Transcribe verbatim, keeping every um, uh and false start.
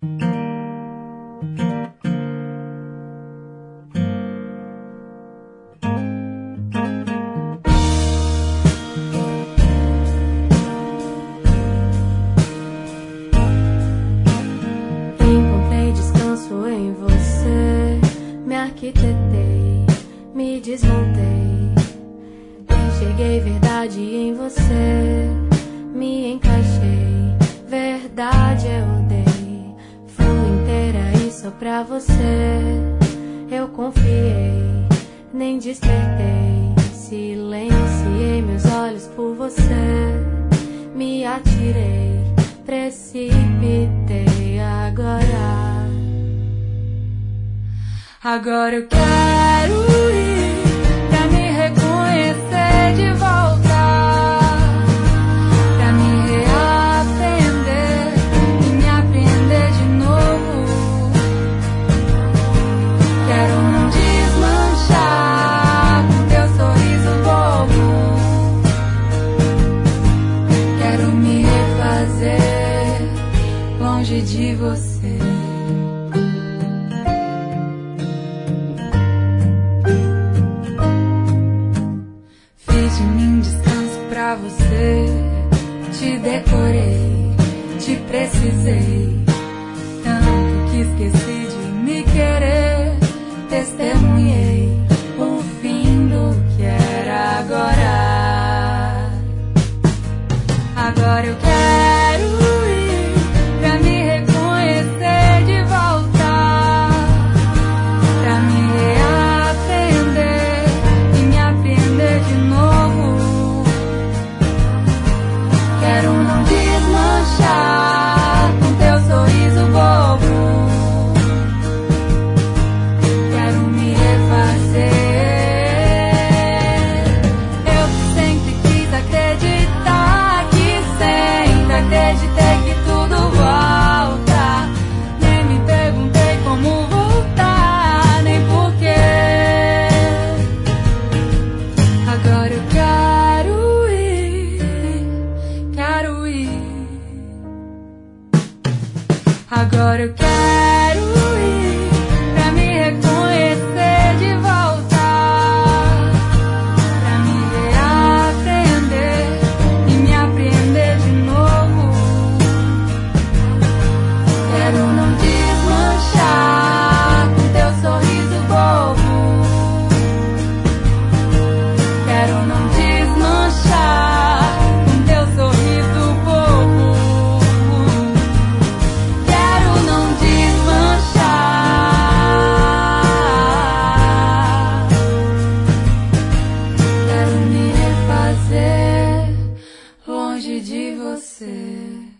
Encontrei descanso em você, me arquitetei, me desmontei. Enxerguei verdade em você, me encaixei, verdade eu dei. Fui inteira e só pra você eu confiei, nem despertei. Silenciei meus olhos por você, me atirei, precipitei. Agora, agora eu quero ir pra me reconhecer de volta, pra me reaprender e me aprender de novo. Quero não desmanchar com teu sorriso bobo, quero me refazer longe de você. Fiz de mim descanso pra você, te decorei, te precisei, tanto que esqueci de me querer. Testemunhei o fim do que era. Agora, agora eu quero ir pra me reconhecer de volta, pra me reaprender e me aprender de novo. Quero não desmanchar com teu sorriso bobo, quero me refazer. Eu que sempre quis acreditar, que sempre acreditei que tudo volta. Nem me perguntei como voltar, nem porquê. Agora eu quero ir, quero ir. Agora eu quero ir pra me reconhecer de volta, pra me reaprender e me aprender de novo. Quero não desmanchar com teu sorriso bobo, quero não desmanchar com teu sorriso bobo, quero não desmanchar, quero me refazer longe de você.